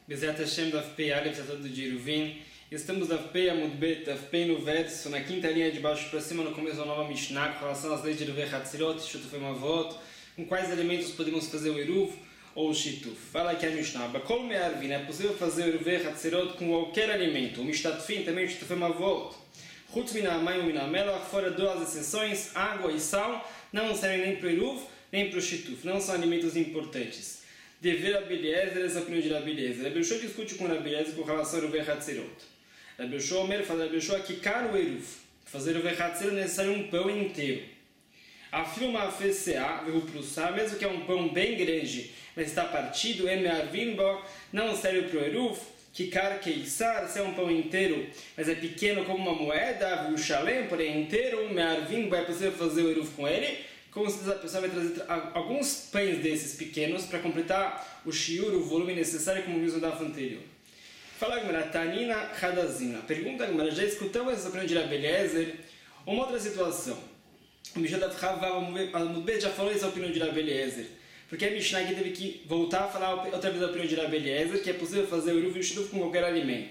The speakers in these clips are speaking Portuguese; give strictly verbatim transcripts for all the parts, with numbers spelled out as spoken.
Bezerra Hashem da F P Aleph, Tratado de Eruvin. Estamos da F P Amud Bet, da F P no verso, na quinta linha de baixo para cima, no começo da nova Mishnah, com relação às leis de Eruvei Hatzirot, Shutufei Mavot, com quais elementos podemos fazer o Eruv ou o Shituf. Fala aqui a Mishnah. Bakol Me'arvin, é possível fazer o Eruvei Hatzirot com qualquer alimento. O Mishtatfin também, o Shutufei Mavot. Chutz Minamayim e Minamelach, fora duas exceções, água e sal, não servem nem para o Eruv, nem para o Shituf. Não são alimentos importantes. Dever Rabi Eliezer, essa é a opinião de Rabi Eliezer. Rabi Yoshua discute com Rabi Eliezer com relação ao Eruvei Hatzirot. Rabi Yoshua Omer fala, Rabi Yoshua que caro o Eruv. Fazer o Eruvei Hatzirot é necessário um pão inteiro. Afilo uma fecea, mesmo que é um pão bem grande, mas está partido, não serve para o Eruv. Kikar keisar, se é um pão inteiro, mas é pequeno como uma moeda, o shalem, porém inteiro, me'arvin, é possível fazer o Eruv com ele. Com certeza a pessoa vai trazer alguns pães desses pequenos para completar o shiur, o volume necessário, como vimos no daf anterior. Fala Gemara, Tanina Hadazina. Pergunta Gemara, já escutamos essa opinião de Rabi Eliezer? Uma outra situação. O Mishnah da Mudbet já falou essa opinião de Rabi Eliezer. Porque a Mishnah aqui teve que voltar a falar outra vez a opinião de Rabi Eliezer, que é possível fazer o Eruv e o Shituf com qualquer alimento.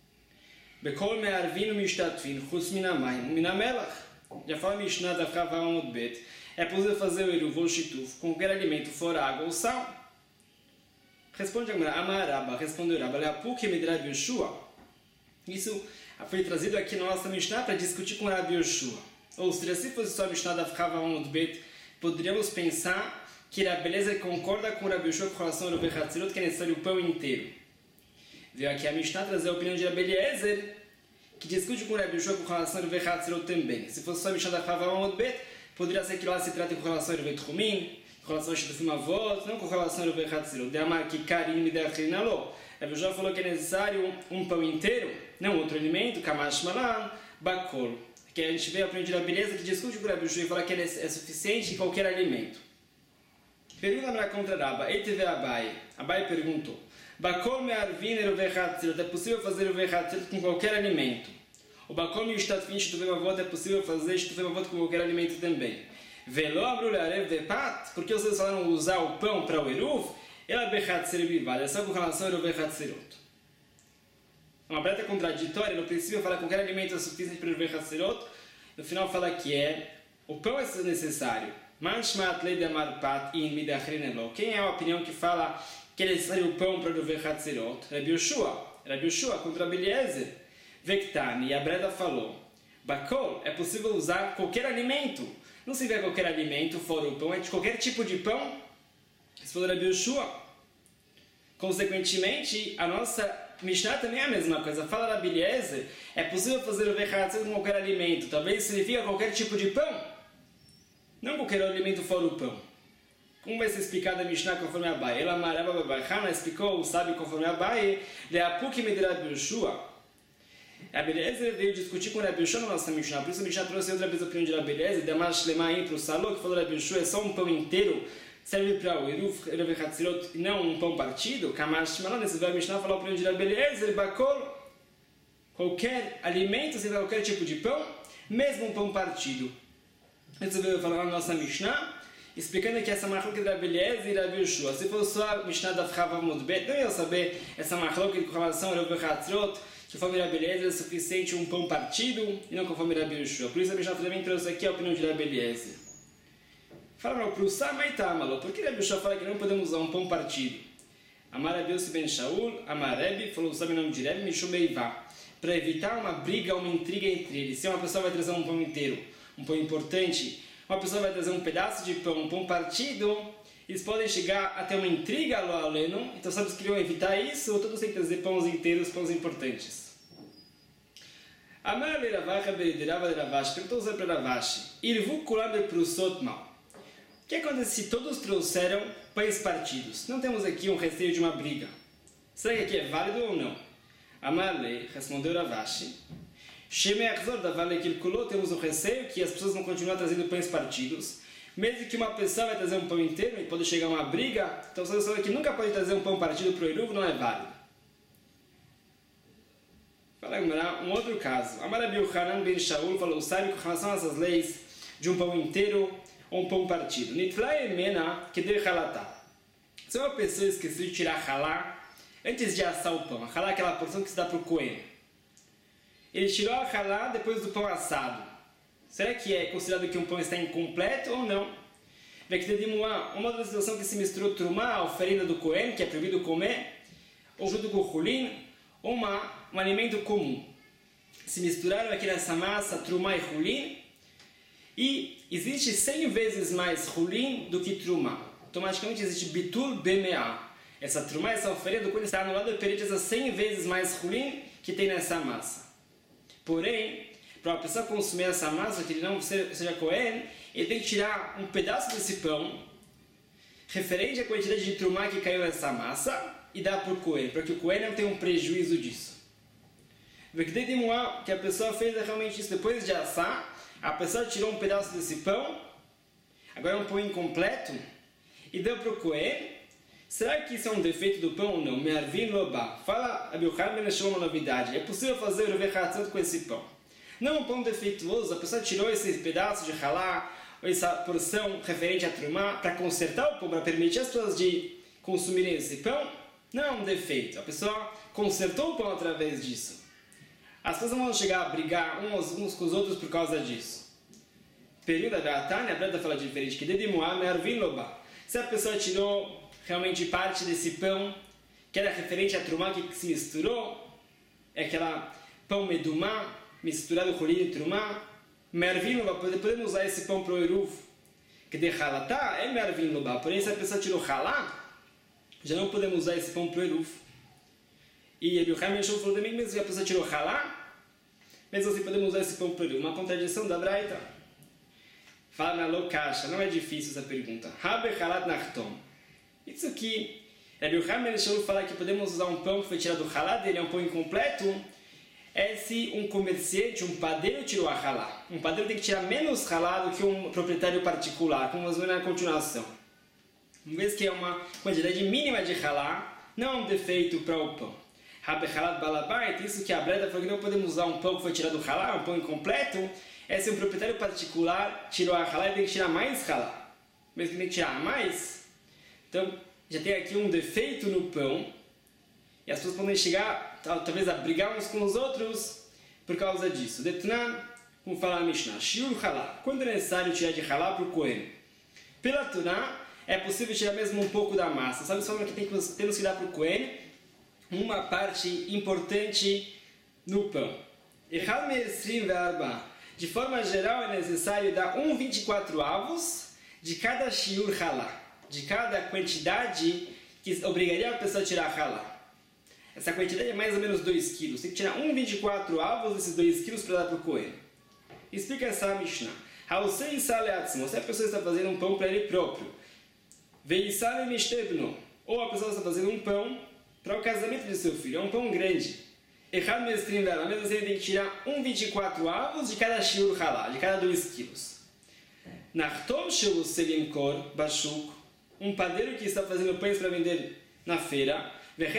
Bekol me'arvin mishtatfin chutz minamayim minamelach. Já fala a Mishnah da Mudbet. É possível fazer o Eruv ou o Shituf com qualquer alimento fora água ou sal? Responde a Gemara, Amaraba, respondeu Rabba, Leapuk e Rabi Yoshua. Isso foi trazido aqui na nossa Mishnah para discutir com Rabi Yoshua. Ou seja, se fosse só a Mishnah da Mudbet, poderíamos pensar que Rabi Eliezer concorda com Rabi Yoshua com relação ao Eruvei Hatzirot, que é necessário o pão inteiro. Veio aqui a Mishnah trazer a opinião de Rabi Eliezer, que discute com Rabi Yoshua com relação ao Eruvei Hatzirot também. Se fosse só a Mishnah da Mudbet, poderia ser que lá se trate com relação ao Eruvei Tchumin, com relação ao Shitufim Avot, não com relação ao Eruvei Hatzirot. De amar que karim e deachrin alô. Rabi Yoshua falou que é necessário um pão inteiro, não outro alimento, kamash malan, bakol. Que a gente vê a opinião de Rabi Eliezer que discute com Rabi Yoshua e fala que é suficiente em qualquer alimento. Pergunta para contra Rabba, Eiteve Abai. Abai perguntou, bakol me'arvin Eruvei Hatzirot, é possível fazer Eruvei Hatzirot com qualquer alimento. O bakol mishtatfin Shitufei Mavot, é possível fazer Shitufei Mavot com qualquer alimento também. Velo abru le'arev vepat, porque vocês falaram usar o pão para o Eruv, ela bechatzir bivad, é só com relação ao Eruvei Hatzirot. Uma breta contraditória, no princípio fala que qualquer alimento é suficiente para o Eruvei Hatzirot, no final fala que é, o pão é necessário. Manshmat lei de amarpat in midachrin elo. Quem é a opinião que fala que é necessário o pão para o Eruvei Hatzirot? Rabi Yoshua. Rabi Yoshua contra Rabi Eliezer. Vektani, e a Breda falou, bakol, é possível usar qualquer alimento. Não se vê qualquer alimento, fora o pão, é de qualquer tipo de pão. Isso falou Rabi Yoshua. Consequentemente, a nossa Mishnah também é a mesma coisa. Fala Rabi Eliezer, é possível fazer o Eruvei Hatzirot com qualquer alimento. Talvez significa qualquer tipo de pão. Não qualquer alimento fora o pão. Como vai ser explicado a Mishnah conforme a Abai? Ela Maraba Babachana explicou, sabe, conforme a Abai, Leapuk e Rabi Yoshua. Rabi Eliezer veio discutir com Rabi Yoshua na nossa Mishnah, por isso a Mishnah trouxe outra vez a opinião de Rabi Eliezer, de Amash Lemaim para o Salô, que falou Rabi Yoshua, é só um pão inteiro, serve para o Eruv, Eruvei Hatzirot, e não um pão partido. Kamash Malan, nesse vai a Mishnah falar a opinião de Rabi Eliezer, Bakol, qualquer alimento, serve qualquer tipo de pão, mesmo um pão partido. Isso veio falar na nossa Mishnah, explicando que essa machlok de Rabi Eliezer e Rabi Yoshua. Se fosse só a Mishnah da Chava Mudbet, não ia saber essa machlok com relação ao Eruvei Hatzirot, que conforme Rabi Eliezer é suficiente um pão partido e não conforme Rabi Yoshua. Por isso a Mishnah também trouxe aqui a opinião de Rabi Eliezer. Fala para o Samaitamalo, por que Rabi Yoshua fala que não podemos usar um pão partido? Amar Rabi Yossi ben Shaul, Amar Rebbe, falou sabe o nome de Rebbe, Mishum Beivá, para evitar uma briga, uma intriga entre eles. Se uma pessoa vai trazer um pão inteiro, um pão importante, uma pessoa vai trazer um pedaço de pão, um pão partido, eles podem chegar até uma intriga lá aleno, então sabe se queriam evitar isso, ou todos têm que trazer pães inteiros, pães importantes. Amar Ravacha Berederava Ravashi, perguntou para Ravashi, Irvu Kulam Prusot Mal. O que acontece se todos trouxeram pães partidos? Não temos aqui um receio de uma briga. Será que aqui é válido ou não? Amar Le, respondeu Ravashi, Shemeachzor da Vale Kilkulô, temos o receio que as pessoas vão continuar trazendo pães partidos. Mesmo que uma pessoa vai trazer um pão inteiro e pode chegar a uma briga, então você sabe que nunca pode trazer um pão partido para o Eruv, não é válido. Fala um outro caso. Amar Rabi Yochanan ben Shaul falou, sabe com relação a essas leis de um pão inteiro ou um pão partido. Nitla emena que deu halatá. Se uma pessoa esqueceu de tirar halá, antes de assar o pão. A halá é aquela porção que se dá para o Cohen. Ele tirou a halá depois do pão assado. Será que é considerado que um pão está incompleto ou não? Uma outra situação que se misturou trumá, a oferenda do Cohen, que é proibido comer, ou junto com o chulin, ou uma, um alimento comum. Se misturaram aqui nessa massa trumá e chulin, e existe cem vezes mais chulin do que trumá. Automaticamente existe bitul bemeá. Essa trumá, essa oferenda do Cohen está anulada perante essas cem vezes mais chulin que tem nessa massa. Porém, para a pessoa consumir essa massa, que ele não seja Cohen, ele tem que tirar um pedaço desse pão, referente à quantidade de trumá que caiu nessa massa, e dar para o Cohen, para que o Cohen não tenha um prejuízo disso. Que a pessoa fez realmente isso depois de assar, a pessoa tirou um pedaço desse pão, agora é um pão incompleto, e deu para o Cohen. Será que isso é um defeito do pão ou não? Me'arvin lobá. Fala, Rabi Yochanan achou uma novidade. É possível fazer o revechatzot com esse pão. Não um pão defeituoso, a pessoa tirou esse pedaço de halá, ou essa porção referente a trumá, para consertar o pão, para permitir as pessoas de consumirem esse pão. Não é um defeito. A pessoa consertou o pão através disso. As pessoas não vão chegar a brigar uns, uns com os outros por causa disso. Período da Tânia, a Breta fala diferente, que dedimuá me'arvin lobá. Se a pessoa tirou realmente parte desse pão, que era referente a trumá, que se misturou, é aquela pão medumá, misturado com chulin e trumá, me'arvin lobá, podemos usar esse pão para o eruv, que de halatá é me'arvin lobá, porém se a pessoa tirou halá, já não podemos usar esse pão para o eruv. E Rabi Yochanan falou também que mesmo se a pessoa tirou halá, mesmo assim podemos usar esse pão para o eruv. Uma contradição da Braita. Fala na Lokasha, não é difícil essa pergunta. Habe halat nachtom. Isso aqui, Rabi Yochanan fala que podemos usar um pão que foi tirado do halá, dele é um pão incompleto, é se um comerciante, um padeiro tirou a halá. Um padeiro tem que tirar menos halá do que um proprietário particular, como vamos ver na continuação. Uma vez que é uma quantidade mínima de halá, não é um defeito para o pão. Habe halat balabait, isso que a Breda falou que não podemos usar um pão que foi tirado do halá, um pão incompleto, é se um proprietário particular tirou a halá e tem que tirar mais halá. Mesmo que tem que tirar mais, então já tem aqui um defeito no pão, e as pessoas podem chegar, talvez, a brigar uns com os outros por causa disso. Detnan, como fala a Mishnah, shiur halá. Quando é necessário tirar de halá para o Cohen? Pela Torá, é possível tirar mesmo um pouco da massa. Sabe só que tem que temos que dar para o Cohen uma parte importante no pão. De forma geral, é necessário dar um vírgula vinte e quatro avos de cada shiur halá, de cada quantidade que obrigaria a pessoa a tirar halá. Essa quantidade é mais ou menos dois quilos. Tem que tirar um vírgula vinte e quatro avos desses dois quilos para dar para o Cohen. Explica essa Mishnah. Se a pessoa está fazendo um pão para ele próprio, ou a pessoa está fazendo um pão para o casamento de seu filho, é um pão grande. Errado mesmo dela, mesmo assim ele tem que tirar um vírgula vinte e quatro avos de cada shiur halá, de cada dois quilos. Nachtom shelu selimkor bashuk, um padeiro que está fazendo pães para vender na feira,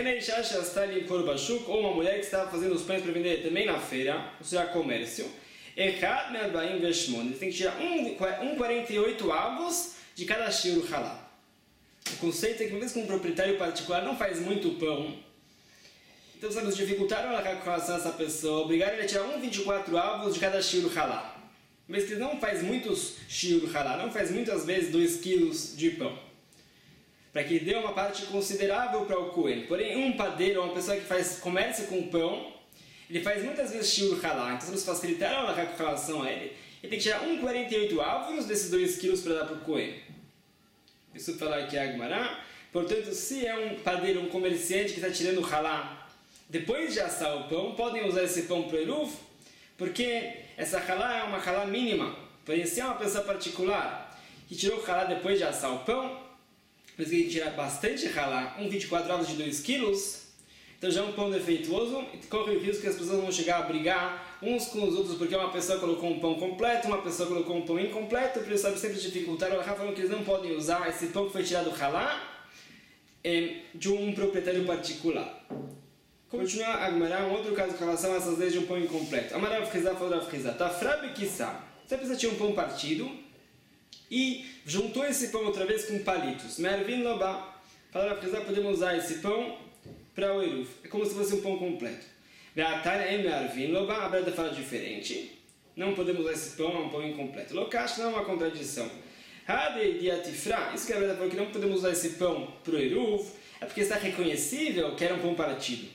ou uma mulher que está fazendo os pães para vender também na feira, ou seja, comércio, ele tem que tirar um vírgula quarenta e oito avos de cada shiur halá. O conceito é que, uma vez que um proprietário particular não faz muito pão, então sabe, dificultaram a relação a essa pessoa, obrigaram ele a tirar um vírgula vinte e quatro avos de cada shiur halá. Uma vez que ele não faz muitos shiur halá, não faz muitas vezes dois quilos de pão, para que dê uma parte considerável para o Cohen. Porém, um padeiro, uma pessoa que faz comércio com pão, ele faz muitas vezes shiur halá, então vamos facilitar a relação a ele. Ele tem que tirar um vírgula quarenta e oito avos desses dois quilos para dar para o Cohen. Isso fala aqui a Agmará. Portanto, se é um padeiro, um comerciante que está tirando halá depois de assar o pão, podem usar esse pão para o eruv, porque essa halá é uma halá mínima. Porém, se é uma pessoa particular que tirou halá depois de assar o pão, mas que ele tira bastante halá, um vírgula vinte e quatro avos de dois quilos, então já é um pão defeituoso e corre o risco que as pessoas vão chegar a brigar uns com os outros, porque uma pessoa colocou um pão completo, uma pessoa colocou um pão incompleto, por isso sabe sempre dificultar. O Rafa falou que eles não podem usar esse pão que foi tirado halá é, de um proprietário particular. Continua a Agmará, um outro caso com relação a essas leis de um pão incompleto. Amarav Chizá falou Rav Chizá, Tafrabe Kissá. Se a pessoa tinha um pão partido e juntou esse pão outra vez com palitos, Mervin Lobá. Fala Rav Chizá, podemos usar esse pão para o Eruv. É como se fosse um pão completo. A Breda fala diferente. Não podemos usar esse pão, é um pão incompleto. Lokash não é uma contradição. Isso que a Breda falou que não podemos usar esse pão para o Eruv, é porque está reconhecível que era um pão partido.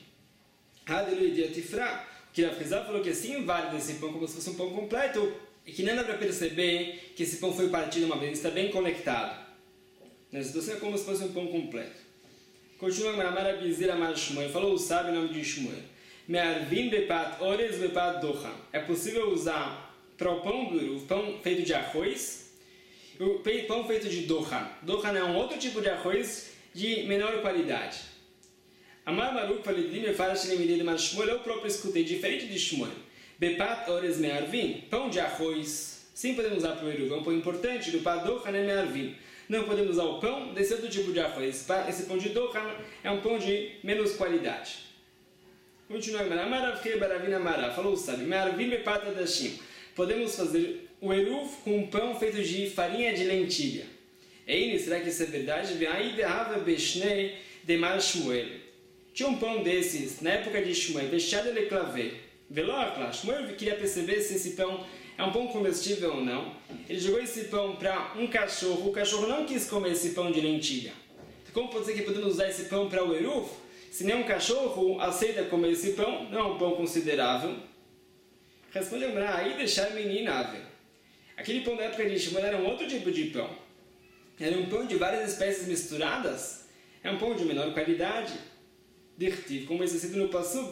O que a Frizal falou que é sim válido esse pão como se fosse um pão completo e que não dá para perceber que esse pão foi partido uma vez, está bem conectado. Nessa situação é como se fosse um pão completo. Continua a Marabizira Mar Shmuel, falou o sábio em nome de Shmuel. Me'arvin bepat ores bepat docha. É possível usar para o pão duro, o pão feito de arroz, o pão feito de docha. Docha é um outro tipo de arroz de menor qualidade. Amar Baruch Falidim Efarash Lemidei de Mar Shmuel, eu próprio escutei, diferente de Shmuel. Bepat ores me'arvin, pão de arroz. Sim, podemos usar para o Eruv, é um pão importante. Bepat docha nem me'arvin. Não podemos usar o pão desse outro tipo de arroz. Esse pão de docha é um pão de menos qualidade. Continuando, falou o sábio, podemos fazer o Eruv com um pão feito de farinha de lentilha. Ei, será que isso é verdade? Tinha um pão desses na época de Shmuel, deixado ele claver. Shmuel queria perceber se esse pão é um pão comestível ou não. Ele jogou esse pão para um cachorro, o cachorro não quis comer esse pão de lentilha. Então, como pode ser que podemos usar esse pão para o Eruv? Se nem um cachorro aceita comer esse pão, não é um pão considerável. Responde a aí deixar meninável. Aquele pão da época de Shmuel era um outro tipo de pão. Era um pão de várias espécies misturadas. É um pão de menor qualidade. Dirtiv, como é escrito no Passuk,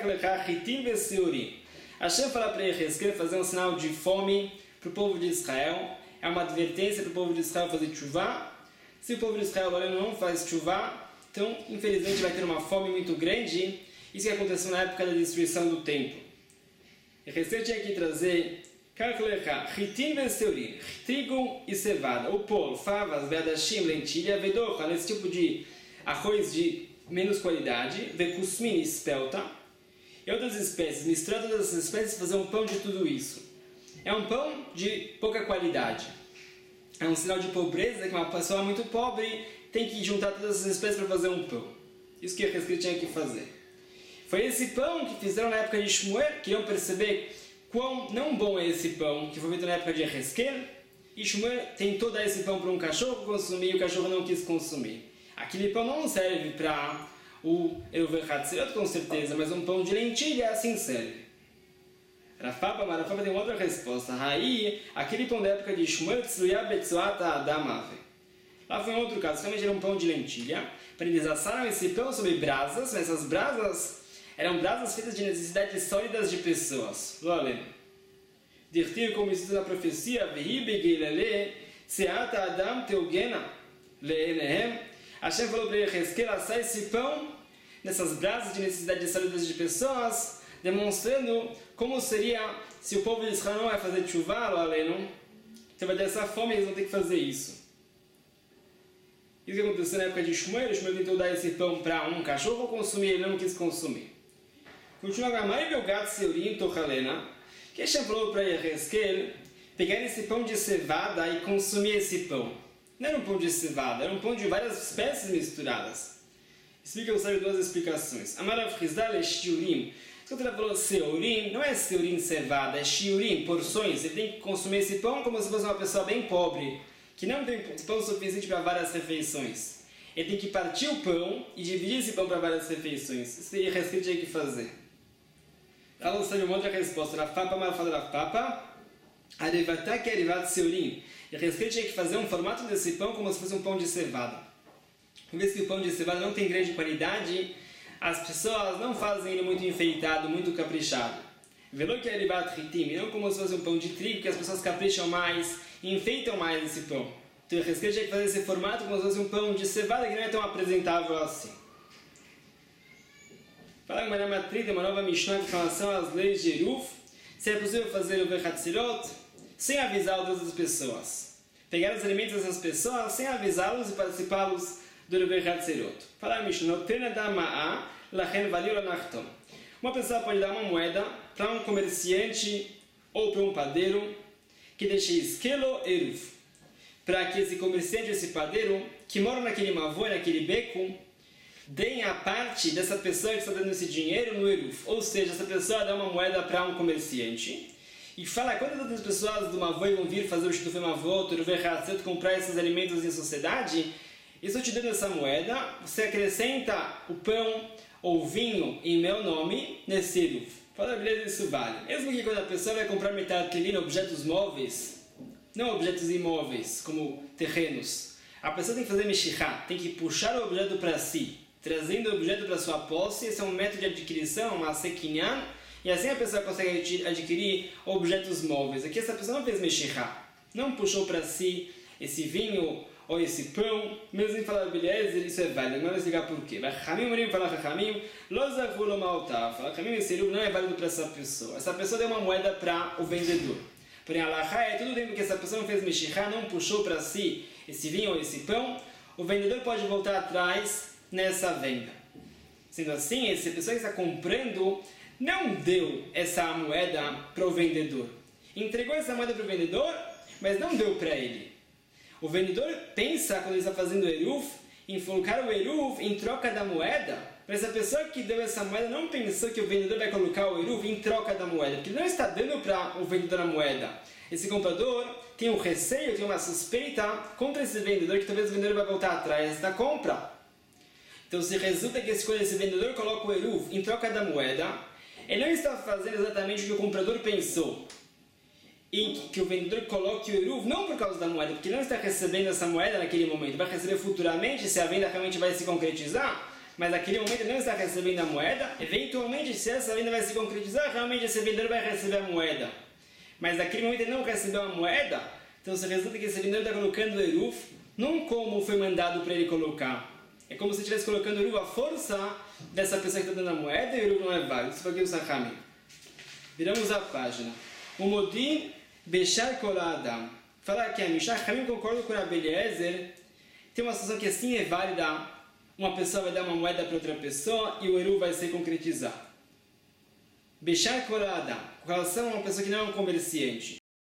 Hashem fala para Yehezkel fazer um sinal de fome para o povo de Israel. É uma advertência para o povo de Israel fazer tshuva. Se o povo de Israel agora não faz tshuva, então, infelizmente, vai ter uma fome muito grande. Isso que aconteceu na época da destruição do templo. E Yehezkel tinha que trazer Ritim Veseurim, trigo e cevada, ou polo, favas, vedashim, lentilha, vedocha, nesse tipo de arroz de menos qualidade, vekusmin, espelta, e outras espécies. Misturar todas essas espécies e fazer um pão de tudo isso. É um pão de pouca qualidade. É um sinal de pobreza, que uma pessoa muito pobre tem que juntar todas essas espécies para fazer um pão. Isso que a Yehezkel tinha que fazer. Foi esse pão que fizeram na época de Shmuel, que iam perceber quão não bom é esse pão, que foi feito na época de Yehezkel, e Shmuel tentou dar esse pão para um cachorro consumir e o cachorro não quis consumir. Aquele pão não serve para o Eruv Hatzirot com certeza, mas um pão de lentilha assim serve. Rafapa, mas Rafapa tem outra resposta. Aí, aquele pão da época de Shmuel, Tsuya Betsuata Adamave. Lá foi um outro caso, realmente era um pão de lentilha. Eles assaram esse pão sobre brasas, mas essas brasas eram brasas feitas de necessidades sólidas de pessoas. Lolem. Dirtir como isso na profecia, Vehibegilele, Seata Adam Teugena, Leenehem. Hashem falou para Yehezkel assar esse pão nessas brasas de necessidades sólidas de pessoas, demonstrando como seria se o povo de Israel não vai fazer tshuva, Lolem, então vai ter essa fome e eles vão ter que fazer isso. Isso que aconteceu na época de Shmuel, Shmuel tentou dar esse pão para um cachorro consumir, ele não quis consumir. Continua agora, Mai Belgat Seurim Tochalena, que Hashem falou para Yehezkel pegar esse pão de cevada e consumir esse pão. Não era um pão de cevada, era um pão de várias espécies misturadas. Explica o sábio duas explicações. Amarav Chizdal é shiurim. Quando ele falou seurim, não é seurim cevada, é shiurim, porções. Ele tem que consumir esse pão como se fosse uma pessoa bem pobre, que não tem pão suficiente para várias refeições. Ele tem que partir o pão e dividir esse pão para várias refeições. Isso aí Yehezkel tinha que fazer. Ela sabe uma outra resposta. Rafapa, Marafada Rafapa, Arevatá que é Arevat Seurim. Yehezkel tinha que fazer um formato desse pão como se fosse um pão de cevada. Uma vez que o pão de cevada não tem grande qualidade, as pessoas não fazem ele muito enfeitado, muito caprichado. Velo que é Arevat Ritim, não como se fosse um pão de trigo, que as pessoas capricham mais e enfeitam mais esse pão. Então Yehezkel tinha que fazer esse formato como se fosse um pão de cevada que não é tão apresentável assim. Fala uma matriz, uma nova Mishnah com relação às leis de Eruv, se é possível fazer o Eruv Hatzirot sem avisar outras pessoas. Pegar os alimentos dessas pessoas sem avisá-los e participá-los do Eruv Hatzirot. Fala a Mishnah, uma pessoa pode dar uma moeda para um comerciante ou para um padeiro que deixe esquelo Eruv, para que esse comerciante, esse padeiro, que mora naquele mavô, naquele beco, deem a parte dessa pessoa que está dando esse dinheiro no Eruf. Ou seja, essa pessoa dá uma moeda para um comerciante e fala, quantas outras pessoas do Mavoi vão vir fazer o Shitufei Mavot, o Eruvei Hatzirot, comprar esses alimentos em sociedade, e se eu te dando essa moeda, você acrescenta o pão ou vinho em meu nome nesse Eruf. Fala, beleza, isso vale. Mesmo que quando a pessoa vai comprar metaltelina, objetos móveis, não objetos imóveis, como terrenos, a pessoa tem que fazer mexicá, tem que puxar o objeto para si, trazendo o objeto para sua posse. Esse é um método de adquisição, uma sequinyan, e assim a pessoa consegue adquirir objetos móveis. Aqui essa pessoa não fez mexicá, não puxou para si esse vinho ou esse pão, mesmo em falar beleza, isso é válido. Não vai explicar por quê. Rachamim Morim fala Rachamim, Lo Zavu Lo Maltav. Rachamim, esse Eruf não é válido para essa pessoa. Essa pessoa deu uma moeda para o vendedor. Porém, a Alahá é tudo tempo que essa pessoa não fez mexicá, não puxou para si esse vinho ou esse pão, o vendedor pode voltar atrás nessa venda. Sendo assim, essa pessoa que está comprando não deu essa moeda para o vendedor. Entregou essa moeda para o vendedor, mas não deu para ele. O vendedor pensa, quando ele está fazendo o Eruf, em colocar o Eruf em troca da moeda, mas a pessoa que deu essa moeda não pensou que o vendedor vai colocar o Eruf em troca da moeda, porque ele não está dando para o vendedor a moeda. Esse comprador tem um receio, tem uma suspeita contra esse vendedor, que talvez o vendedor vai voltar atrás da compra. Então, se resulta que esse vendedor coloca o Eruf em troca da moeda, ele não está fazendo exatamente o que o comprador pensou. E que o vendedor coloque o Eruf não por causa da moeda, porque ele não está recebendo essa moeda naquele momento. Vai receber futuramente, se a venda realmente vai se concretizar, mas naquele momento ele não está recebendo a moeda. Eventualmente, se essa venda vai se concretizar, realmente esse vendedor vai receber a moeda. Mas naquele momento ele não recebeu a moeda, então se resulta que esse vendedor está colocando o Eruf não como foi mandado para ele colocar. É como se estivesse colocando o Eruf à força dessa pessoa que está dando a moeda, e o Eruf não é válido. Isso foi aqui o Sachamim. Viramos a página. O Modim Bechar Koladam. Fala aqui a Mishnah, Sachamim concorda com o Rabbi Eliezer. Tem uma situação que assim é válida. Uma pessoa vai dar uma moeda para outra pessoa e o Eruf vai ser concretizado. Bechar Koladam, com relação a uma pessoa que não é um comerciante.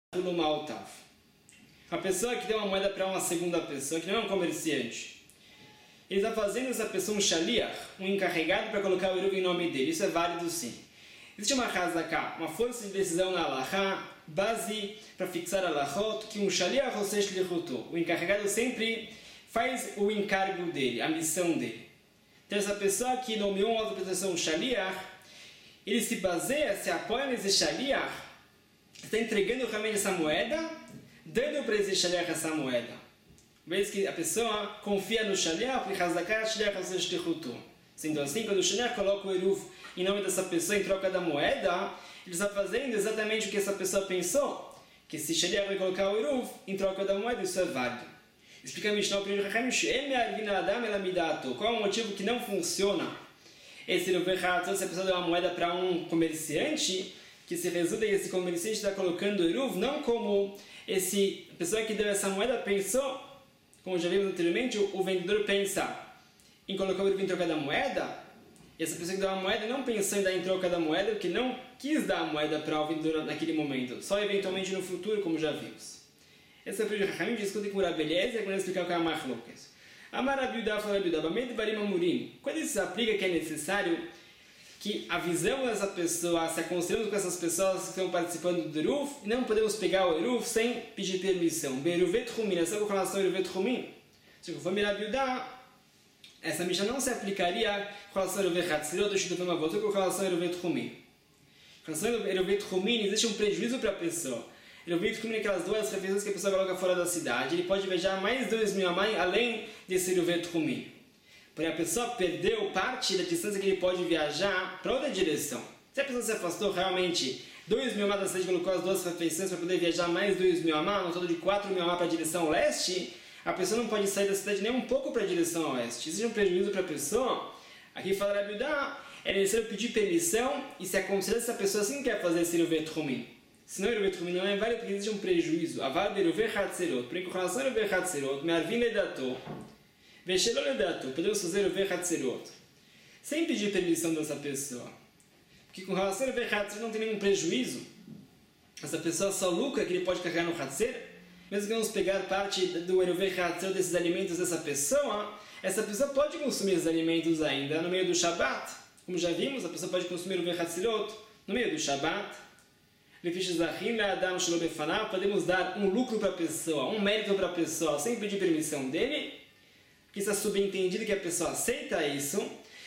Uma pessoa que deu uma moeda para uma segunda pessoa, que não é um comerciante. Ele está fazendo essa pessoa um shaliach, um encarregado para colocar o Eruf em nome dele. Isso é válido sim. Existe uma hazakah, uma força de decisão na halachá, base para fixar a halachot, que um shaliach ou seja o encarregado sempre faz o encargo dele, a missão dele. Então essa pessoa que nomeou uma outra pessoa um shaliach, ele se baseia, se apoia nesse shaliach, está entregando realmente essa moeda, dando para esse shaliach essa moeda. Vez que a pessoa confia no shaliach, porque hazakah shaliach ou seja sendo assim, quando o shaliach coloca o Eruf em nome dessa pessoa em troca da moeda, ele está fazendo exatamente o que essa pessoa pensou, que se shaliach vai colocar o Eruf em troca da moeda, isso é válido. Explica a Mishnah para o qual é o motivo que não funciona esse Eruvei Hatzirot, se a pessoa deu uma moeda para um comerciante, que se resulta que esse comerciante está colocando o Eruf, não como esse, a pessoa que deu essa moeda pensou, como já vimos anteriormente, o, o vendedor pensa em colocar o Eruf em troca da moeda, e essa pessoa que deu a moeda não pensou em dar em troca da moeda, porque não quis dar a moeda para o vendedor naquele momento, só eventualmente no futuro, como já vimos. Esse é o período de Rachamim, discutem com o Rabbi Eliezer, quando ele explicar o que é a Machlokas. Amar Rabi Yehuda fala Rabi Yehuda, Bamed Barim Amurim. Quando isso se aplica que é necessário que avisamos essa pessoa, se aconselhamos com essas pessoas que estão participando do Eruf, e não podemos pegar o Eruf sem pedir permissão. Beruvet Rumin, essa é com relação ao Eruvet Rumin. Se eu for mirar Rabi Yehuda, essa Mishnah não se aplicaria com relação ao Eruvet Hatzirot ou Shitufei Mavot, com relação ao Eruvet Rumin. Com relação ao Eruvet Rumin, existe um prejuízo para a pessoa. Ele ouviu que aquelas duas refeições que a pessoa coloca fora da cidade, ele pode viajar mais dois mil amai além desse Eruvet Rumin. Porém, a pessoa perdeu parte da distância que ele pode viajar para outra direção. Se a pessoa se afastou realmente dois mil amai da cidade, colocou as duas refeições para poder viajar mais dois mil amai, no todo de quatro mil amai para a direção leste, a pessoa não pode sair da cidade nem um pouco para a direção oeste. Existe um prejuízo para a pessoa. Aqui fala Rabi Yehuda, é necessário pedir permissão e se aconselhar se a pessoa assim quer fazer esse Eruvet Rumin. Senão o Eruvet Rumin não é válido porque existe um prejuízo. Aval Eruvet Hatzirot. Porém, com relação ao Eruvet Hatzirot, Me'arvin Ledato, Veshelo Ledato, podemos fazer Eruvet Hatzirot sem pedir permissão dessa pessoa. Porque com relação ao Eruvet Hatzirot não tem nenhum prejuízo. Essa pessoa só lucra que ele pode carregar no Hatzer. Mesmo que vamos pegar parte do Eruvet Hatzirot desses alimentos dessa pessoa, essa pessoa pode consumir os alimentos ainda no meio do Shabat. Como já vimos, a pessoa pode consumir o Vechatzilot no meio do Shabat. Podemos dar um lucro para a pessoa, um mérito para a pessoa, sem pedir permissão dele, que está subentendido que a pessoa aceita isso.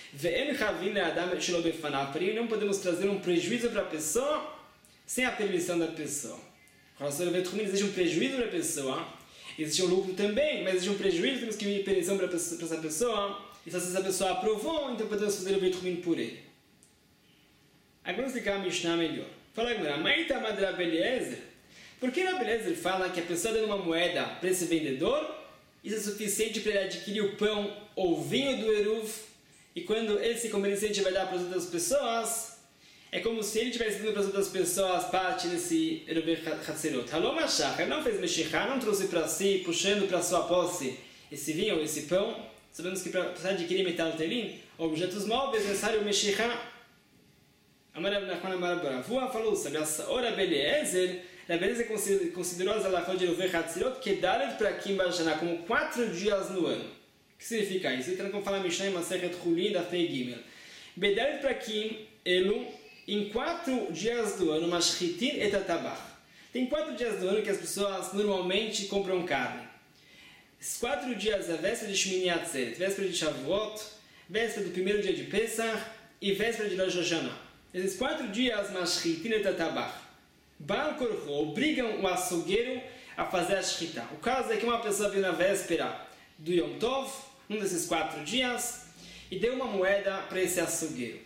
Porém, não podemos trazer um prejuízo para a pessoa sem a permissão da pessoa. Existe um prejuízo para a pessoa, existe um lucro também, mas existe um prejuízo, temos que pedir permissão para essa pessoa. E se essa pessoa aprovou, então podemos fazer o Beit Rumin por ele. Agora vamos explicar a Mishnah melhor. Fala agora, Maita Madra Beliezer. Por que Rabbi Eliezer fala que a pessoa dando uma moeda para esse vendedor, isso é suficiente para ele adquirir o pão ou vinho do Eruv, e quando esse comerciante vai dar para as outras pessoas, é como se ele estivesse dando para as outras pessoas parte desse Eruv Hatzirot. Halom Mashach, ele não fez Meshikha, não trouxe para si, puxando para sua posse esse vinho ou esse pão. Sabemos que para adquirir metal telim, objetos móveis, é necessário Meshikha. Amar Nachman Amar Baravua falou sobre essa hora Beliezer. Rabbi Eliezer considerou as alachot de Eruv Hatzirot que dalet prakim b'shana como quatro dias no ano. O que significa isso? Então, como fala a Mishnah em Masechet Chulin da Fei Gimel. Bedalet prakim elu, em quatro dias do ano, mashchitin et atabach. Tem quatro dias do ano que as pessoas normalmente compram carne. Esses quatro dias é a véspera de Shmini Atzeret, véspera de Shavuot, véspera do primeiro dia de Pesach e véspera de Rosh Hashanah. Esses quatro dias, mashchitin et atabach, Baal Korcho obrigam o açougueiro a fazer a shchita. O caso é que uma pessoa veio na véspera do Yom Tov, um desses quatro dias, e deu uma moeda para esse açougueiro,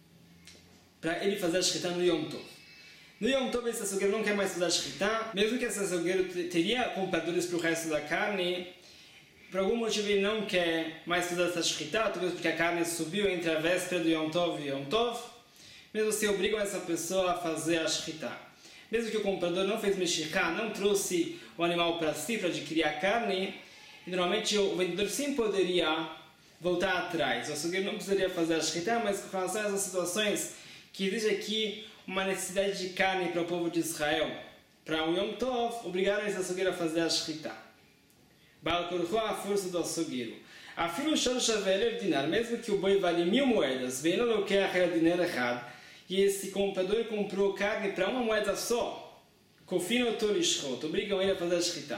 para ele fazer a shchita no Yom Tov. No Yom Tov esse açougueiro não quer mais fazer a shchita, mesmo que esse açougueiro teria compradores para o resto da carne, por algum motivo ele não quer mais fazer essa shchita, talvez porque a carne subiu entre a véspera do Yom Tov e Yom Tov, mesmo assim obrigam essa pessoa a fazer a shchita. Mesmo que o comprador não fez meshikha, não trouxe o animal para si, para adquirir a carne, e normalmente o vendedor sim poderia voltar atrás. O açougueiro não precisaria fazer a shchita, mas com relação a essas situações que existe aqui uma necessidade de carne para o povo de Israel, para o Yom Tov, obrigaram esse açougueiro a fazer a shchita. Baal Korcho, a força do açougueiro. Afilo shor shavelev dinar, mesmo que o boi vale mil moedas, vem no loqueach el dinar echad, e esse comprador comprou carne para uma moeda só, Kofino Torishchot, obrigam ele a fazer a shchita.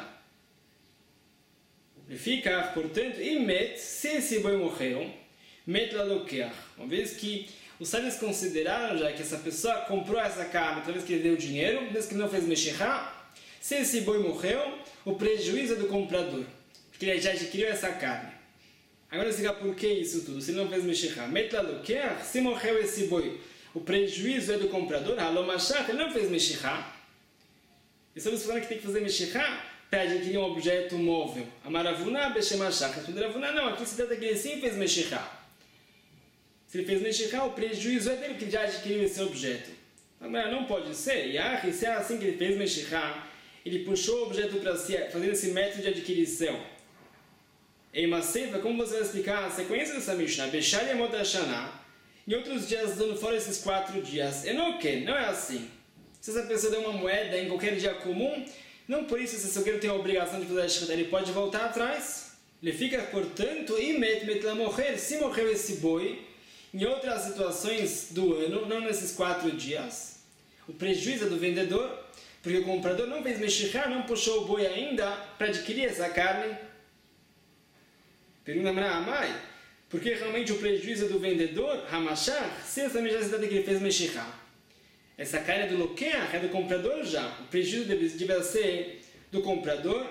Ele fica, portanto, e met, se esse boi morreu, met la loqueach. Uma vez que os sábios consideraram já que essa pessoa comprou essa carne, outra vez que ele deu dinheiro, uma vez que não fez meshikha, se esse boi morreu, o prejuízo é do comprador, porque ele já adquiriu essa carne. Agora explicar por que isso tudo, se ele não fez meshikha. Met la loqueach, se morreu esse boi, o prejuízo é do comprador, Halom Mashach, ele não fez meshikha. Estamos falando que tem que fazer meshikha para adquirir um objeto móvel. Amaravuna Beshem Mashach. Amaravuna não, aqui se trata que ele sim fez meshikha. Se ele fez meshikha, o prejuízo é dele que ele já adquiriu esse objeto. Mas não pode ser. E se é assim que ele fez meshikha, ele puxou o objeto para si, fazendo esse método de adquirição. Em Maseifa, como você vai explicar a sequência dessa Mishnah? Beshal Yamot Hashanah. Em outros dias, dando fora esses quatro dias. E não que, não é assim. Se essa pessoa der uma moeda em qualquer dia comum, não por isso esse açougueiro tem a obrigação de fazer a shchita, ele pode voltar atrás. Ele fica, portanto, e met, met lá morrer. Se morreu esse boi, em outras situações do ano, não nesses quatro dias, o prejuízo é do vendedor, porque o comprador não fez meshikha, não puxou o boi ainda para adquirir essa carne. Pergunta a mãe. Porque realmente o prejuízo do vendedor, Hamashach, se essa mesma cidade que ele fez meshikha. Essa carne é do loqueach, é do comprador já. O prejuízo deve, deve ser do comprador.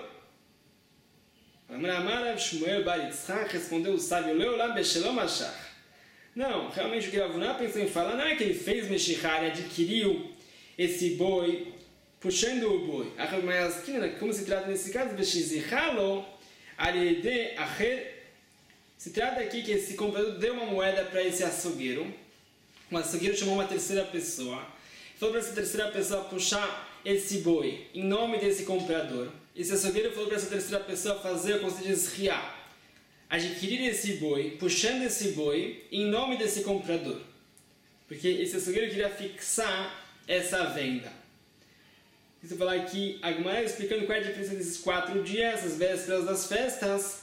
Amar Shmuel Bar Yitzchak respondeu o sábio Leolam Beshelom Mashach. Não, realmente o que Ravuna pensou em falar não é que ele fez meshikha, ele adquiriu esse boi, puxando o boi. Mas como se trata nesse caso, Beshizichalo, Aliede Acher. Se trata aqui que esse comprador deu uma moeda para esse açougueiro. O açougueiro chamou uma terceira pessoa. Falou para essa terceira pessoa puxar esse boi em nome desse comprador. Esse açougueiro falou para essa terceira pessoa fazer o conceito de zriá, adquirir esse boi, puxando esse boi em nome desse comprador. Porque esse açougueiro queria fixar essa venda. Isso falar aqui, a Gemara explicando qual é a diferença desses quatro dias, as vésperas das festas,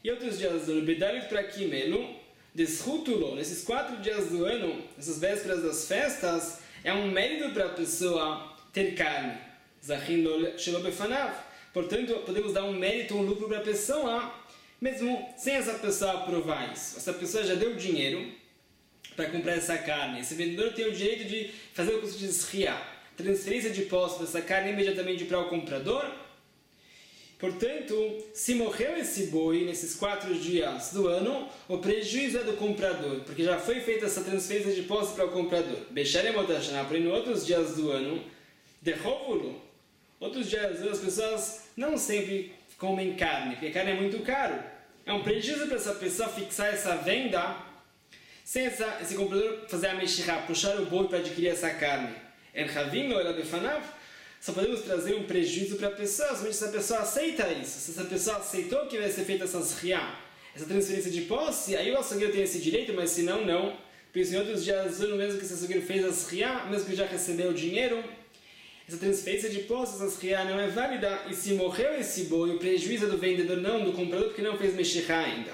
e outros dias do ano, Bedalit para Kimelu, Deschutulo, nesses quatro dias do ano, nessas vésperas das festas, é um mérito para a pessoa ter carne. Zachin Shelo Befanav. Portanto, podemos dar um mérito, um lucro para a pessoa, mesmo sem essa pessoa aprovar isso. Essa pessoa já deu dinheiro para comprar essa carne. Esse vendedor tem o direito de fazer o custo de esriar, transferência de posse dessa carne imediatamente para o comprador. Portanto, se morreu esse boi nesses quatro dias do ano, o prejuízo é do comprador, porque já foi feita essa transferência de posse para o comprador. Becharem Otashana, porém, em outros dias do ano, derrovulo. Outros dias do ano, as pessoas não sempre comem carne, porque carne é muito caro. É um prejuízo para essa pessoa fixar essa venda, sem essa, esse comprador fazer a mexerá, puxar o boi para adquirir essa carne. En Havim ou ela befanav, só podemos trazer um prejuízo para a pessoa, somente se a pessoa aceita isso. Se essa pessoa aceitou que vai ser feita essa sriá, essa transferência de posse, aí o açougueiro tem esse direito, mas se não, não. Por isso, em outros dias, mesmo que esse açougueiro fez a sriá, mesmo que já recebeu o dinheiro, essa transferência de posse, essa sriá não é válida, e se morreu esse boi, o prejuízo é do vendedor, não do comprador, porque não fez mexerá ainda.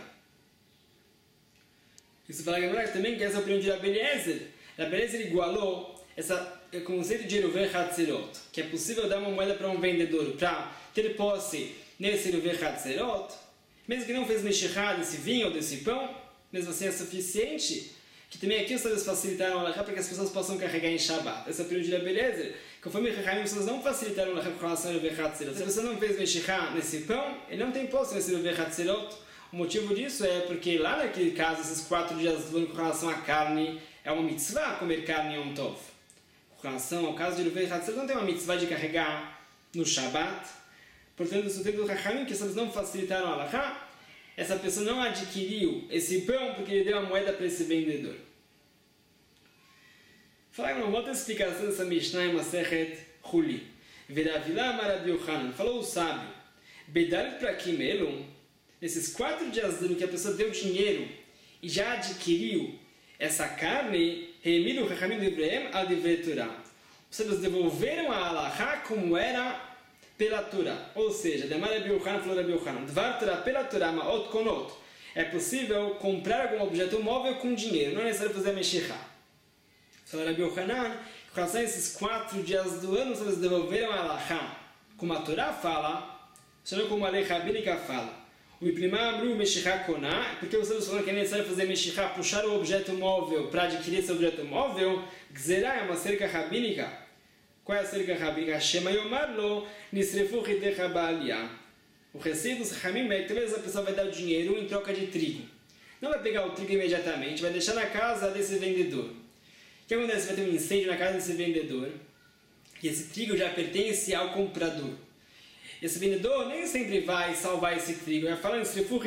Isso fala também que essa é a opinião de Rabbi Eliezer. Rabbi Eliezer igualou essa o conceito de Eruvei Hatzerot, que é possível dar uma moeda para um vendedor para ter posse nesse Eruvei Hatzerot, mesmo que não fez mexerá desse vinho ou desse pão, mesmo assim é suficiente, que também aqui os sábios facilitaram a Alahá para que as pessoas possam carregar em Shabbat. Essa é a opinião de Rabbi Eliezer. Conforme o Chachamim, as pessoas não facilitaram a Alahá com relação ao Eruvei Hatzerot. Se a pessoa não fez mexerá nesse pão, ele não tem posse nesse Eruvei Hatzerot. O motivo disso é porque lá naquele caso, esses quatro dias do ano com relação à carne, é uma mitzvah comer carne em Yom Tov. Com relação ao caso de Eruvei Hatzerot, não tem uma mitzvah de carregar no Shabbat. Portanto, o tempo do Chachamim, que eles não facilitaram a Alahá, essa pessoa não adquiriu esse pão porque ele deu a moeda para esse vendedor. Falaram uma outra explicação dessa Mishnah em Masechet Chuli. Veravilá Rabbi Yochanan, falou o sábio, Bedalit para Kimelu, nesses quatro dias do ano que a pessoa deu dinheiro e já adquiriu essa carne, Reemiru Chachamim de Ibrahim al Divrei Torah. Os sábios devolveram a Alahá como era pela Torá. Ou seja, Demar Rabbi Yochanan falou Rabbi Yochanan, Dvar Torah pela Torá, Ma'ot Konot. É possível comprar algum objeto móvel com dinheiro, não é necessário fazer a mexerá. Falou Rabbi Yochanan, com relação a esses quatro dias do ano, os sábios devolveram a Alahá como a Torá fala, senão como a lei rabínica fala. O Iprimá abriu o mexerá koná, porque os sábios falaram que é necessário fazer mexerá, puxar o objeto móvel para adquirir esse objeto móvel. Gzerá é uma cerca rabínica. Qual é a cerca rabínica? Shema yomarlo nisrefu hidecha ba'aliyah. O receio dos Ramim é que talvez a pessoa vai dar o dinheiro em troca de trigo. Não vai pegar o trigo imediatamente, vai deixar na casa desse vendedor. O que acontece? Vai ter um incêndio na casa desse vendedor e esse trigo já pertence ao comprador. Esse vendedor nem sempre vai salvar esse trigo. Vai falando,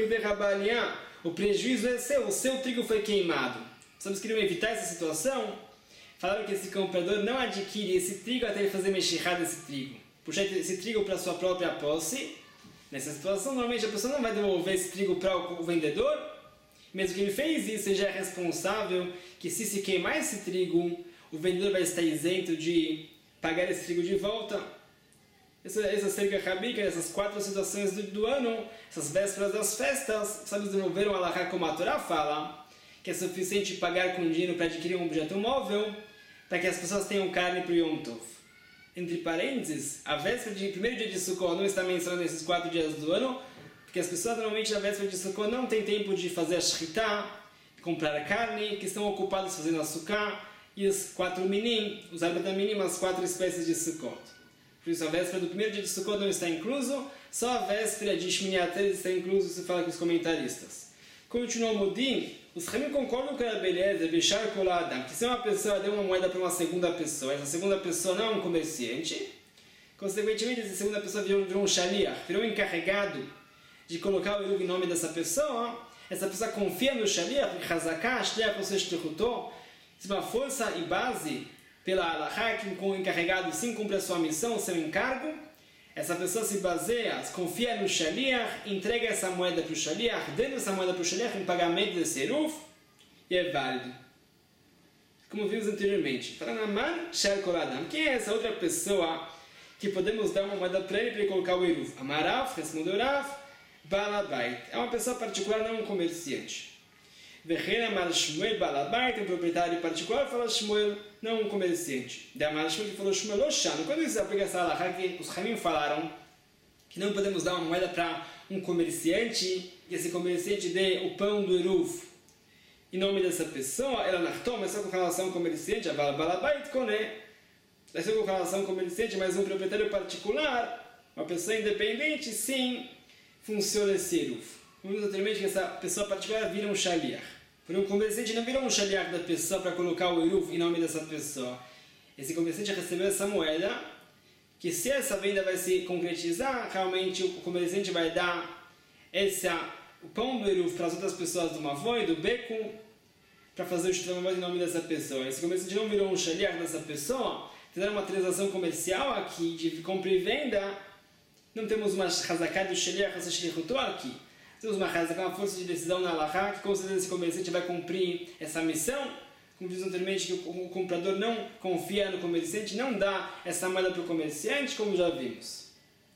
o prejuízo é seu, o seu trigo foi queimado. Vocês queriam evitar essa situação? Falaram que esse comprador não adquire esse trigo até ele fazer mexerá desse trigo. Puxar esse trigo para sua própria posse. Nessa situação, normalmente a pessoa não vai devolver esse trigo para o vendedor. Mesmo que ele fez isso, ele já é responsável que se se queimar esse trigo, o vendedor vai estar isento de pagar esse trigo de volta. Essa, essa cerca rabínica, essas quatro situações do, do ano, essas vésperas das festas, sábios desenvolveram a Alahá como a Torá fala, que é suficiente pagar com dinheiro para adquirir um objeto móvel, para que as pessoas tenham carne para o Yom Tov. Entre parênteses, a véspera de primeiro dia de Sukkot não está mencionando esses quatro dias do ano, porque as pessoas normalmente na véspera de Sukkot não têm tempo de fazer a shritá, comprar carne, que estão ocupados fazendo a sukkah, e os quatro minim, os arbetaminim, as quatro espécies de Sukkot. Por isso, a véspera do primeiro dia de Sukkot não está incluso, só a véspera de Shmini Atzeres está incluso, se fala com os comentaristas. Continuou Modim, os Ramim concordam com a beleza, Bishar Koladam, que se uma pessoa deu uma moeda para uma segunda pessoa, essa segunda pessoa não é um comerciante, consequentemente, essa segunda pessoa virou, virou um shaliach, virou um encarregado de colocar o eruv em nome dessa pessoa, essa pessoa confia no shaliach, Chazaká, shliach, ou seja, se uma força e base pela Alahá, que o encarregado sim cumpre a sua missão, o seu encargo, essa pessoa se baseia, confia no shaliach, entrega essa moeda para o shaliach, dando essa moeda para o shaliach em pagamento desse eruv, e é válido. Como vimos anteriormente, Paranaman Shar Koladam, quem é essa outra pessoa que podemos dar uma moeda para ele para ele colocar o eruv? Amarav, respondeu Rav, Balabait. É uma pessoa particular, não um comerciante. Vechena Mar Shmuel Balabait, um proprietário particular, fala Shmuel, não um comerciante. Da Mar Shmuel que falou Shmuel Oshano. Quando isso aplica essa alahá que os Hamim falaram que não podemos dar uma moeda para um comerciante, e esse comerciante dê o pão do Eruv em nome dessa pessoa, ela nartou, mas só com relação ao comerciante, a Balabait Koné, é só com relação ao comerciante, mas um proprietário particular, uma pessoa independente, sim, funciona esse Eruv. Vimos anteriormente que essa pessoa particular vira um shaliach. Por um comerciante não virou um shaliach da pessoa para colocar o Eruv em nome dessa pessoa. Esse comerciante recebeu essa moeda, que se essa venda vai se concretizar, realmente o comerciante vai dar esse, o pão do Eruv para as outras pessoas do Mavoi, do Beco, para fazer o Shutfei Mavoi em nome dessa pessoa. Esse comerciante não virou um shaliach dessa pessoa, fizeram uma transação comercial aqui de compra e venda, não temos uma chazaká do shaliach, essa shlichuto aqui. Temos uma chazaká, uma força de decisão na alahá, que com certeza esse comerciante vai cumprir essa missão. Como diz anteriormente, que o comprador não confia no comerciante, não dá essa moeda para o comerciante, como já vimos.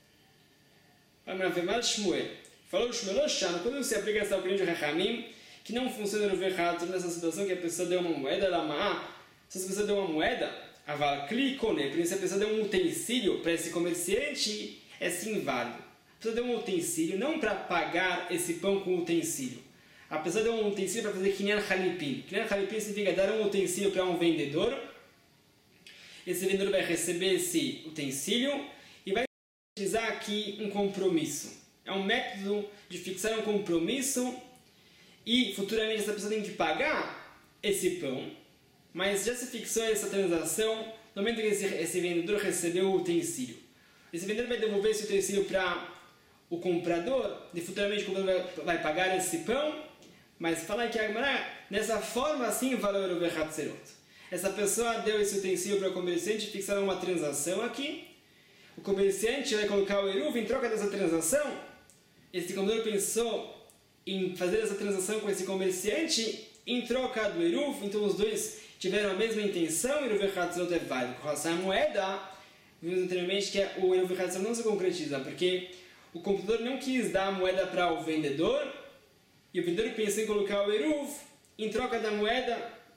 Falou Shmuel Oshano, quando se aplica essa opinião de Rechamim, que não funciona no Verhato nessa situação que a pessoa deu uma moeda, ela se a pessoa deu uma moeda, a clicone, se a pessoa deu um utensílio para esse comerciante, é sim válido. A pessoa deu um utensílio não para pagar esse pão com utensílio. A pessoa deu um utensílio para fazer kinyan halipim. Kinyan halipim significa dar um utensílio para um vendedor. Esse vendedor vai receber esse utensílio e vai utilizar aqui um compromisso. É um método de fixar um compromisso e futuramente essa pessoa tem que pagar esse pão. Mas já se fixou essa transação no momento que esse, esse vendedor recebeu o utensílio. Esse vendedor vai devolver esse utensílio para o comprador e futuramente o comprador vai, vai pagar esse pão. Mas fala que nessa forma assim valor o Verhatzerot. Essa pessoa deu esse utensílio para o comerciante, fixaram uma transação aqui. O comerciante vai colocar o Eruv em troca dessa transação. Esse comprador pensou em fazer essa transação com esse comerciante em troca do Eruv, então os dois tiveram a mesma intenção e o Verhatzerot é válido. Com relação à moeda, vimos anteriormente que o Eruv Verhatzerot não se concretiza, porque o comprador não quis dar a moeda para o vendedor, e o vendedor pensou em colocar o Eruv em troca da moeda.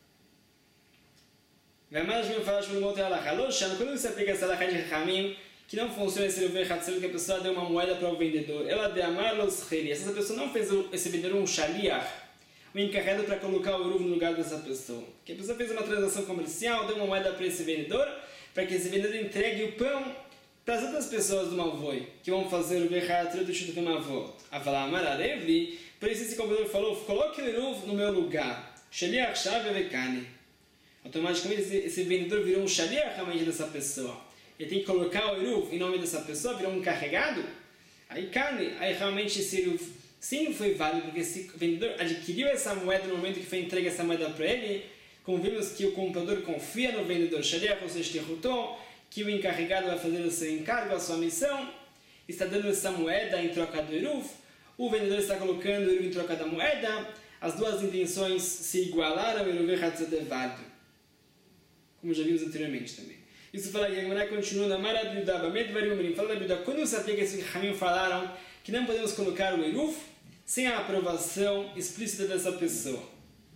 Quando você aplica essa alahá de Rechamim, que não funciona esse Eruv Verhatzerot, que a pessoa deu uma moeda para o vendedor, ela de amar los cheli. Essa pessoa não fez esse vendedor um shaliach, um encarregado para colocar o Eruv no lugar dessa pessoa. Que a pessoa fez uma transação comercial, deu uma moeda para esse vendedor, para que esse vendedor entregue o pão para as outras pessoas do Mavoi, que vão fazer o Verhatzerot do Shutfei Mavot. Avala Amar Arevi. Por isso esse comprador falou, coloque o Eruv no meu lugar. Shaliach Shav Vekane. Automaticamente esse, esse vendedor virou um shaliach realmente dessa pessoa. Ele tem que colocar o Eruv em nome dessa pessoa, virou um encarregado. Aí Kane, aí realmente esse Eruv sim foi válido, porque esse vendedor adquiriu essa moeda no momento que foi entregue essa moeda para ele. Como vimos que o comprador confia no vendedor shaliach, ou seja, que o encarregado vai fazer o seu encargo, a sua missão, está dando essa moeda em troca do Eruv. O vendedor está colocando o Eruv em troca da moeda, as duas intenções se igualaram e o Eruv Verhatzerot é válido. Como já vimos anteriormente também. Isso fala que a Gemara continua na Marabiudá, fala da Biudá, quando se aplica esse que Hamim falaram que não podemos colocar o Eruv sem a aprovação explícita dessa pessoa.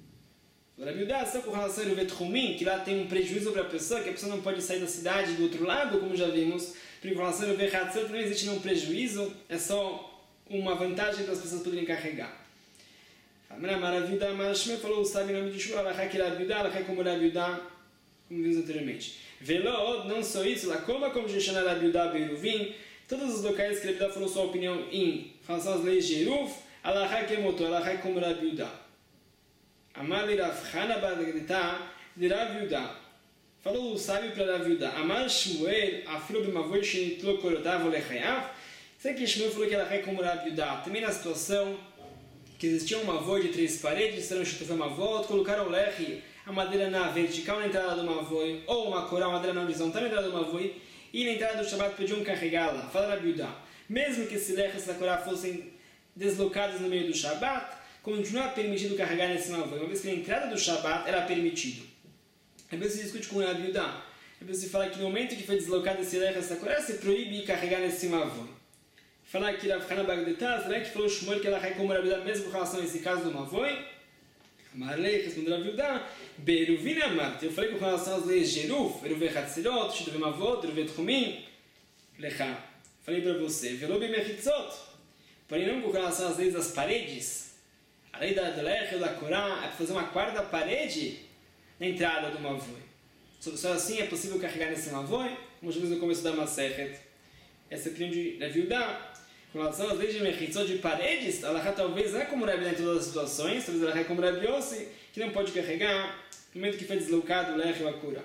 A Biudá só com relação ao Eruv Tchumim, que lá tem um prejuízo para a pessoa, que a pessoa não pode sair da cidade do outro lado, como já vimos, porque com relação ao Eruv Verhatzerot não existe nenhum prejuízo, é só uma vantagem para as pessoas poderem carregar. Maravilha, mas Shmuel falou, sabe, em nome de Shmuel, ela quer a Biudá, ela quer como a Biudá, como vimos anteriormente. Velod, não só isso, lá como como gestionar a Biudá Beiruvim, todos os locais que a Biudá falou sua opinião em relação às leis de Eruv, ela quer motor, ela quer como a Biudá. Amar Rav Chana bar Gdita de Rav Biudá. Falou o sábio para Rav Biudá. Amar Shmuel, afilo b'mavoi shenitlo korotav olechayav. Sei que Shmuel falou que ela quer como Rav Biudá. Também na situação que existia uma mavoi de três paredes, disseram Shutfei Mavot, colocaram lechi, a madeira na vertical na entrada do mavoi, ou uma coral, a madeira na horizontal na entrada do mavoi, e na entrada do Shabbat podiam carregá-la. Fala Rav Biudá. Mesmo que esse lechi e essa coral fossem deslocados no meio do Shabbat, continua permitido carregar nesse mavoi, uma vez que na entrada do Shabbat era permitido. Depois se discute com o Rav Biudá. Depois se fala que no momento que foi deslocado esse lechi e essa coral, se proíbe carregar nesse mavoi. Falar que Rav Hana Bagdetá, será que falou Shmuel que ela cai como Rabi Yudá mesmo com relação a esse caso do Mavoi? Marlei respondeu Rav Yudá, Beiruvin Amart. Eu falei com relação às leis de Eruf, Eruvei Hatzirot, Shiduvei Mavot, Eruvei Tchumim, Lecha. Falei para você, Velobi Mechitzot. Porém não com relação às leis das paredes. A lei da Lech, da Korá, é para fazer uma quarta parede na entrada do Mavoi. Só assim é possível carregar nesse Mavoi, como já vimos no começo da Masechet. Essa é a opinião de Rav Yudá. Com relação às leis de Mechitzot de paredes, a Lacha talvez não é como Rabi em todas as situações, talvez a Lacha é como Rabi Yossi, que não pode carregar no momento que foi deslocado o Lech e a Korá.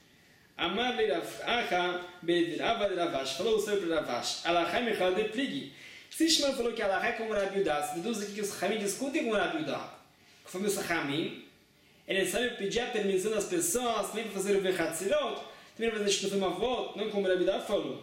Amar le Rav Acha be Rava de Ravash. Falou o seu para Ravash. A Lacha é Mechal de Pligi. Se Shmuel falou que a Lacha é como Rabi Yudá, se deduz aqui que os Chachamim discutem com Rabi Yudá. Conforme os Chachamim, ele sabe pedir a permissão das pessoas também para fazer o Vechatzirot, também para fazer Shitufim Avot, não como Rabi Yudá falou.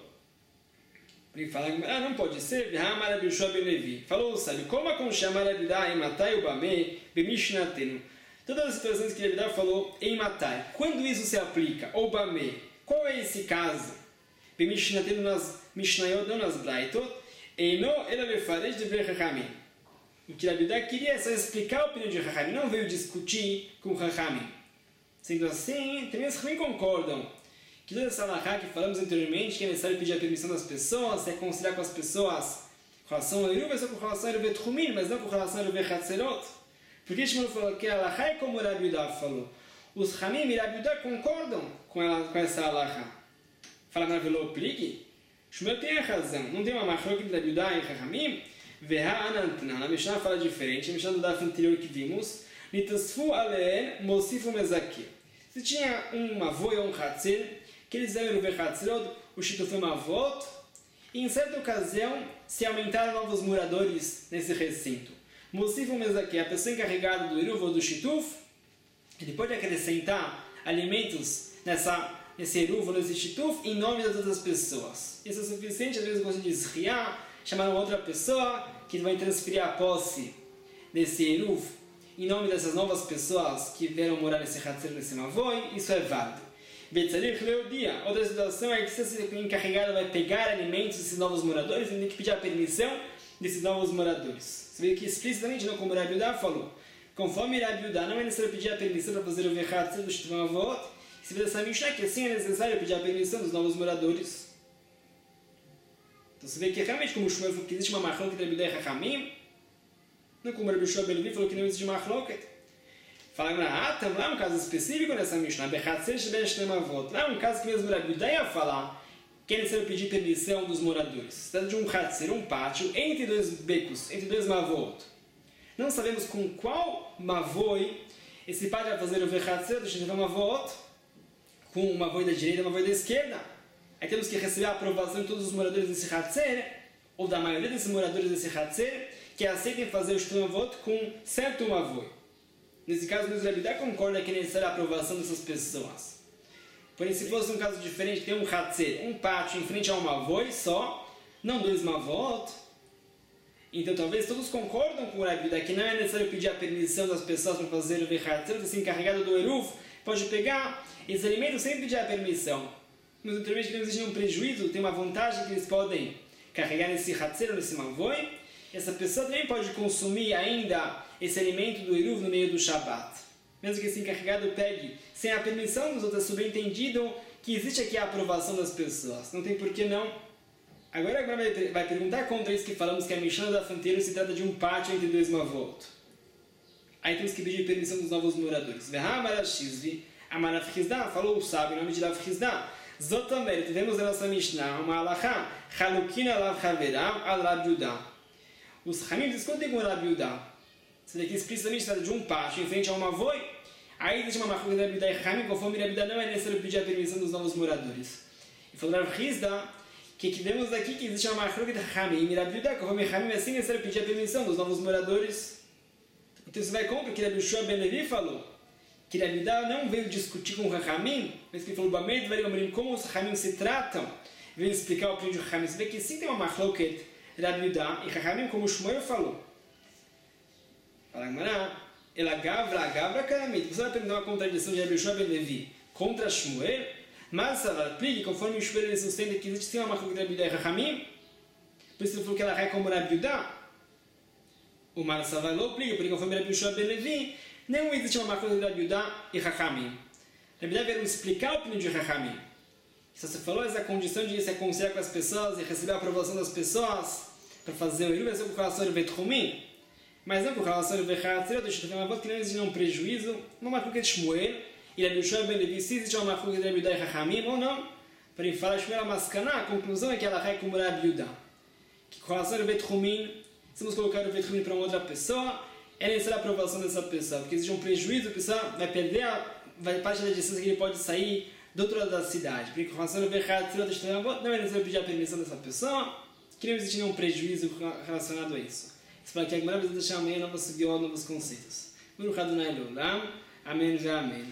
Ele fala, ah, não pode ser, falou o sábio, como com chamar Rabi Yudá em Matai o Bamei, Bemishnatenu. Todas as situações que Rabi Yudá falou em Matai, quando isso se aplica, ou Bamei, qual é esse caso? Bemishnatenu nas Mishnayot, não nas Braitot, e não ela me fareja de ver Chachamim. O que Rabi Yudá queria é só explicar a opinião de Chachamim, não veio discutir com Chachamim. Sendo assim, também os Chachamim concordam que toda essa halakha que falamos anteriormente, que é necessário pedir a permissão das pessoas, se reconciliar com as pessoas com relação ao Eruv, é só com relação ao Eruv Tchumim, mas não com relação ao Eruv Hatzerot. Porque Shmuel falou que a halakha é como o Rabi Yudá falou. Os Chamim e Rabi Yudá concordam com, ela, com essa halakha. Fala Maravilhou Plig, Shmuel tem a razão, não tem uma machlok de Rabi Yudá e Chachamim, Veha Anantna, na Mishnah fala diferente, a Mishnah do Daf anterior que vimos, Nitasfu Aleen Mosifu Mezakir. Se tinha um Mavoi ou um Hatzer, que eles devem ver Hatzirot, o Shitufim Avot, e em certa ocasião se aumentaram novos moradores nesse recinto. Mosifum Mezakeh, a pessoa encarregada do Eruv ou do Shituf, ele pode acrescentar alimentos nessa, nesse Eruv ou nesse Shituf em nome das outras pessoas. Isso é suficiente, às vezes gostam de esriar, chamaram outra pessoa que vai transferir a posse desse Eruv em nome dessas novas pessoas que vieram morar nesse Hatzir, nesse Mavoi, isso é válido. Outra situação é que se esse encarregado vai pegar alimentos desses novos moradores, ele tem que pedir a permissão desses novos moradores. Você vê que explicitamente, não como Rabi Yudá falou, conforme Rabi Yudá não é necessário pedir a permissão para fazer o Vechatzir do Shitufim Avot, se vê essa Mishnah que assim é necessário pedir a permissão dos novos moradores. Então você vê que realmente como o Shmuel falou que existe uma machloket de Rabi Yudá e Chachamim, não como Rabi Yoshua ben Levi falou que não existe uma machloket. Fala ah, tam, lá é um caso específico nessa Mishnah, lá é um caso que mesmo Rabi Yudá ia falar que é necessário pedir permissão dos moradores. Se trata de um Hatzer, um pátio, entre dois becos, entre dois Mavot. Não sabemos com qual Mavoi esse pátio vai fazer o Vechatzir do Shitufim Mavot, com o Mavoi da direita e o Mavoi da esquerda. Aí temos que receber a aprovação de todos os moradores desse Hatzer, ou da maioria desses moradores desse Hatzer, que aceitem fazer o Shitufim Mavot com certo Mavoi. Nesse caso, o Rabi Yudá concorda que é necessária a aprovação dessas pessoas. Porém, se fosse um caso diferente, tem um Hatzer, um pátio em frente a um Mavoi só, não dois Mavot. Então, talvez todos concordam com o Rabi Yudá que não é necessário pedir a permissão das pessoas para fazer o Vechatzir, assim, encarregado do Eruv, pode pegar esse alimento sem pedir a permissão. Mas, naturalmente, não existe nenhum prejuízo, tem uma vantagem que eles podem carregar nesse Hatzer ou nesse Mavoi. Essa pessoa também pode consumir ainda esse alimento do Eruv no meio do Shabat. Mesmo que esse encarregado pegue sem a permissão dos outros, é subentendido que existe aqui a aprovação das pessoas. Não tem por que não. Agora, agora vai, vai perguntar contra isso que falamos que a Mishnah da Fanteiro se trata de um pátio entre dois Mavot. Aí temos que pedir permissão dos novos moradores. Vehamarashizvi, Amaraf Hizdá, falou o sábio em nome de Rav Hizdá. Zotamer, tivemos na nossa Mishnah uma alachá, Chalukina Lav Haverav al Rabi Yudá. Os Chamim discutem com o Rabi Yudá. Isso daqui explicitamente se trata de um pátio em frente a uma Mavoi. Aí existe uma machlok de Rabi Yudá e Chamim, conforme Rabi Yudá não é necessário pedir a permissão dos novos moradores. E falou Rav Hizdá que vemos aqui que existe uma machlok de Chamim e Rabi Yudá, conforme Chamim é assim necessário pedir a permissão dos novos moradores. Então você vai contra o que Rabi Yoshua ben Levi falou, que Rabi Yudá não veio discutir com o Chamim, mas que ele falou Bamei Dvarim, como os Chamim se tratam, veio explicar o opinião de Chamim. Você vê que sim tem uma machlok Rabi Yudá e Chachamim, como o Shmuel falou. Fala Gemara, ela gavra, gavra caramit. Você vai perguntar uma contradição de Rabi Yoshua ben Levi contra Shmuel, mas Savar Plig, conforme o Shmuel ele sustenta que existe sim uma machlok de Rabi Yudá e Chachamim, Por isso ele falou que ela é como Rabi Yudá. O Marsa vai lá, obriga, porque conforme Rabi Yoshua ben Levi, não existe uma marca de Rabi Yudá e Chachamim. Rabi Yudá veio explicar o opinião de Chachamim. Se você falou essa condição de se reconciliar com as pessoas e receber a aprovação das pessoas para fazer o Iru, vai ser com o relação de Betchumim. Mas não com o relação de Bechatzirot, deixa eu ter uma voz que não existe nenhum prejuízo, uma marca de Shmuel, e Rabi Yoshua ben Levi, se existe uma marca de Rabi Yudá e Chachamim ou não, para ele falar Shmuel Amaskaná, a conclusão é que ela é como Rabi Yudá. Que com relação de Betchumim, se vamos colocar o Betchumim para uma outra pessoa, é necessária a aprovação dessa pessoa, porque existe um prejuízo, a pessoa vai perder a, vai parte da distância que ele pode sair do outro lado da cidade. Porque com relação ao Bechatzirot, não é necessário pedir a permissão dessa pessoa, que não existe nenhum prejuízo relacionado a isso. Espero que a Gemara vai deixar amanhã novos sugiot, novos conceitos. Baruch Adonai Leolam. Amém e amém.